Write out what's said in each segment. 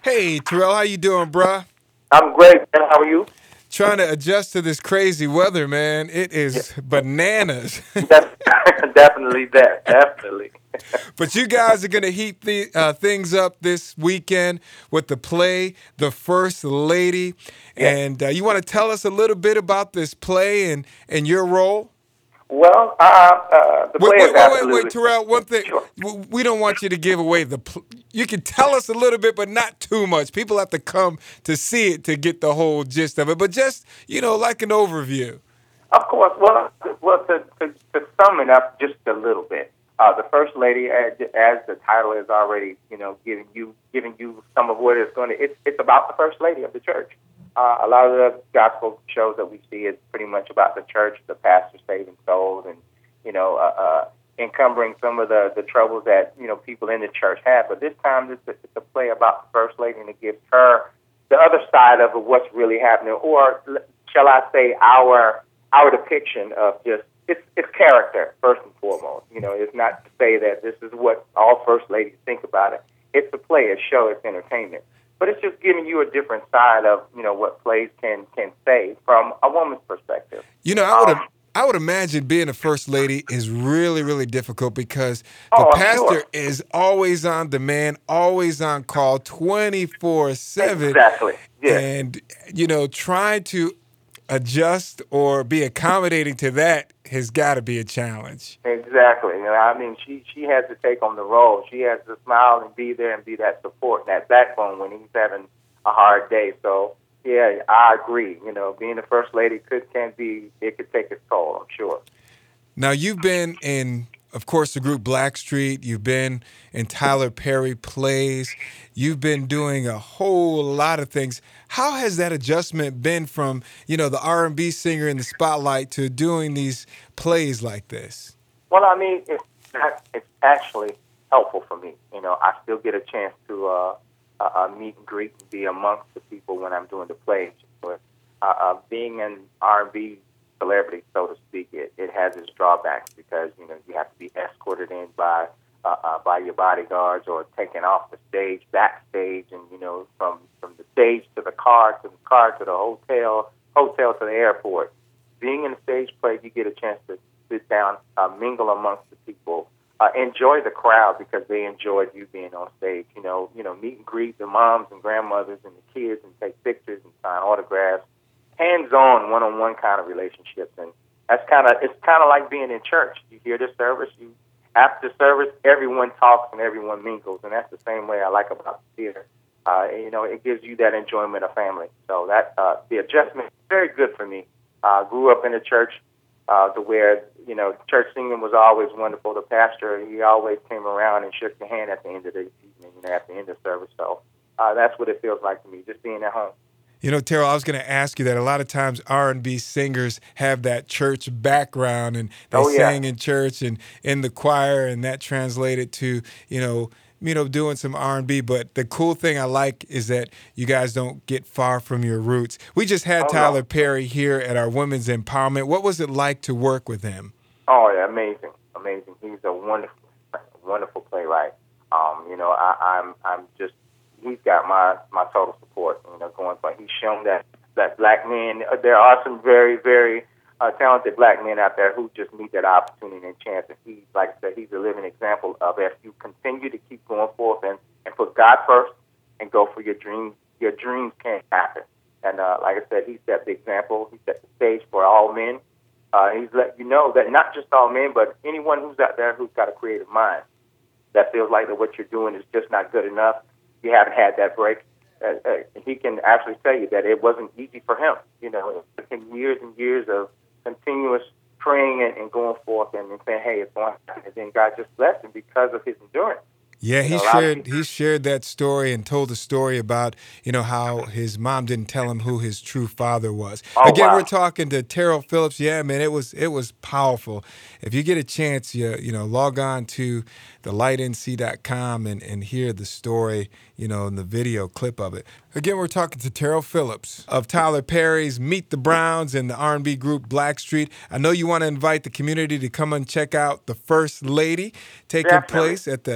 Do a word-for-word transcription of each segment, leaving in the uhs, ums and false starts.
Hey, Terrell, how you doing, bruh? I'm great, man. How are you? Trying to adjust to this crazy weather, man. It Yeah, is bananas. that's definitely that. Definitely. But you guys are going to heat the, uh, things up this weekend with the play, The First Lady. Yes. And uh, you want to tell us a little bit about this play and, and your role? Well, uh, uh, the Wait, play is wait, wait, wait, wait, absolutely Terrell. One thing, sure. w- we don't want you to give away the. Pl- you can tell us a little bit, but not too much. People have to come to see it to get the whole gist of it. But just you know, like an overview. Of course. Well, well, to, to, to sum it up just a little bit, uh, the first lady, as, as the title is already, you know, giving you giving you some of what it's going to. It's it's about the first lady of the church. Uh, a lot of the gospel shows that we see is pretty much about the church, the pastor saving souls, and you know, uh, uh, encumbering some of the the troubles that you know people in the church have. But this time, it's a, it's a play about the first lady, and it gives her the other side of what's really happening, or shall I say, our our depiction of just it's it's character first and foremost. You know, it's not to say that this is what all first ladies think about it. It's a play, a show, it's entertainment. But it's just giving you a different side of you know what plays can can say from a woman's perspective. You know, I would Um, have. I would imagine being a first lady is really, really difficult because the oh, I'm pastor sure. is always on demand, always on call, twenty-four seven. Exactly. Yes. And, you know, trying to adjust or be accommodating to that has got to be a challenge. Exactly. You know, I mean, she she has to take on the role. She has to smile and be there and be that support, that backbone when he's having a hard day. So, yeah, I agree. You know, being the first lady could can be it could take its toll. I'm sure. Now, you've been in, of course, the group Blackstreet. You've been in Tyler Perry plays. You've been doing a whole lot of things. How has that adjustment been from, you know, the R and B singer in the spotlight to doing these plays like this? Well, I mean, it's not, it's actually helpful for me. You know, I still get a chance to uh, uh, uh, meet and greet and be amongst the people when I'm doing the plays. But uh, uh, being an R and B celebrity, so to speak, it, it has its drawbacks because you know you have to be escorted in by uh, uh, by your bodyguards or taken off the stage, backstage, and you know from from the stage to the car, to the car to the hotel, hotel to the airport. Being in a stage play, you get a chance to sit down, uh, mingle amongst the people, uh, enjoy the crowd because they enjoyed you being on stage. You know, you know, meet and greet the moms and grandmothers and the kids and take pictures and sign autographs. Hands-on, one-on-one kind of relationships, and that's kind of it's kind of like being in church. You hear the service, you after service, everyone talks and everyone mingles, and that's the same way I like about the theater. Uh, you know, it gives you that enjoyment of family. So that uh, the adjustment is very good for me. Uh, grew up in the church, uh, to where you know church singing was always wonderful. The pastor he always came around and shook your hand at the end of the evening, you know, at the end of service. So uh, that's what it feels like to me, just being at home. You know, Terrell, I was going to ask you that a lot of times R and B singers have that church background and they Oh yeah. sang in church and in the choir, and that translated to, you know, you know, doing some R and B. But the cool thing I like is that you guys don't get far from your roots. We just had Oh no. Tyler Perry here at our Women's Empowerment. What was it like to work with him? Oh, yeah, amazing, amazing. He's a wonderful, wonderful playwright. Um, you know, I, I'm, I'm just, he's got my, my total support. You know, going, but he's shown that that black men. uh, There are some very, very uh, talented black men out there who just need that opportunity and chance. And he, like I said, he's a living example of if you continue to keep going forth and, and put God first and go for your dreams, your dreams can happen. And uh, like I said, he set the example. He set the stage for all men. Uh, he's let you know that not just all men, but anyone who's out there who's got a creative mind that feels like that what you're doing is just not good enough. You haven't had that break. Uh, uh, he can actually tell you that it wasn't easy for him. You know, it took him years and years of continuous praying and, and going forth and, and saying, "Hey, it's going to happen." And then God just blessed him because of his endurance. Yeah, You he know, a lot of shared people. he shared that story and told the story about, you know, how his mom didn't tell him who his true father was. Oh Again, we're wow. talking to Terrell Phillips. Yeah, man, it was it was powerful. If you get a chance, you you know, log on to the light n c dot com and, and hear the story, you know, in the video clip of it. Again, we're talking to Terrell Phillips of Tyler Perry's Meet the Browns and the R and B group Blackstreet. I know you want to invite the community to come and check out The First Lady taking Definitely. place at the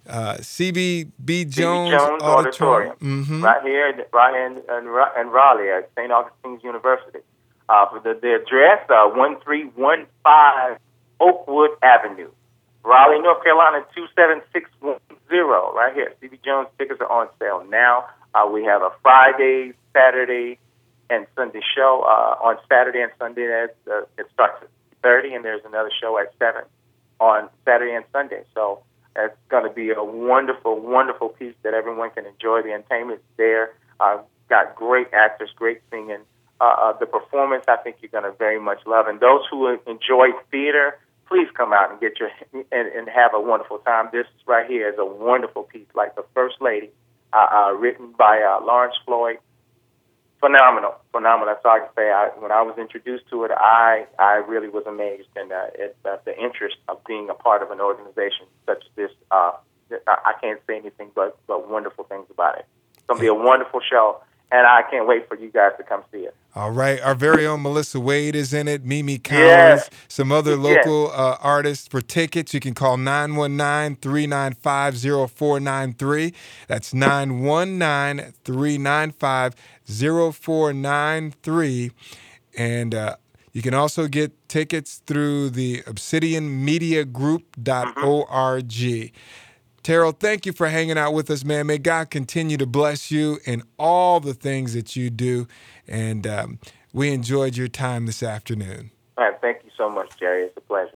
uh, C B B Jones, C B Jones Auditorium, Auditorium, mm-hmm. right here, right here in, in, in Raleigh at Saint Augustine's University. Uh, for the, the address, uh, one three one five Oakwood Avenue, Raleigh, North Carolina, two seven six one zero, right here. C B Jones tickets are on sale now. Uh, we have a Friday, Saturday, and Sunday show. Uh, on Saturday and Sunday, at, uh, it starts at thirty, and there's another show at seven on Saturday and Sunday. So it's going to be a wonderful, wonderful piece that everyone can enjoy. The entertainment's there. Uh, got great actors, great singing. Uh, uh, the performance, I think you're going to very much love. And those who enjoy theater, please come out and get your and, and have a wonderful time. This right here is a wonderful piece, like The First Lady, uh, uh, written by uh, Lawrence Floyd. Phenomenal, phenomenal. That's all I can say. I, when I was introduced to it, I I really was amazed, and uh, it, uh, the interest of being a part of an organization such as this. Uh, I, I can't say anything but but wonderful things about it. It's gonna be a wonderful show, and I can't wait for you guys to come see it. All right. Our very own Melissa Wade is in it, Mimi Collins, yes. some other yes. local uh, artists. For tickets, you can call nine one nine, three nine five, zero four nine three. That's nine one nine, three nine five, zero four nine three. And uh, you can also get tickets through the obsidian media group dot org. Mm-hmm. Terrell, thank you for hanging out with us, man. May God continue to bless you in all the things that you do. And um, we enjoyed your time this afternoon. All right, thank you so much, Jerry. It's